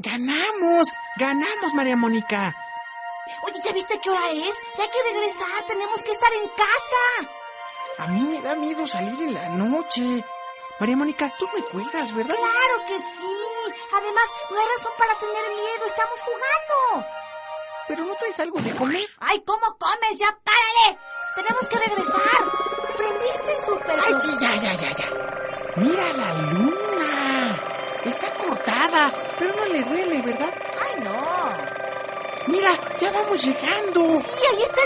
¡Ganamos! ¡Ganamos, María Mónica! Oye, ¿ya viste qué hora es? Ya hay que regresar, tenemos que estar en casa. A mí me da miedo salir en la noche. María Mónica, tú me cuidas, ¿verdad? Claro que sí. Además, no hay razón para tener miedo, estamos jugando. ¿Pero no traes algo de comer? ¡Ay, cómo comes! ¡Ya párale! Tenemos que regresar. ¿Prendiste el súper? ¡Ay, sí, ya! ¡Mira la luna! Está cortada, pero no le duele, ¿verdad? ¡Ay, no! ¡Mira, ya vamos llegando! Sí, ahí está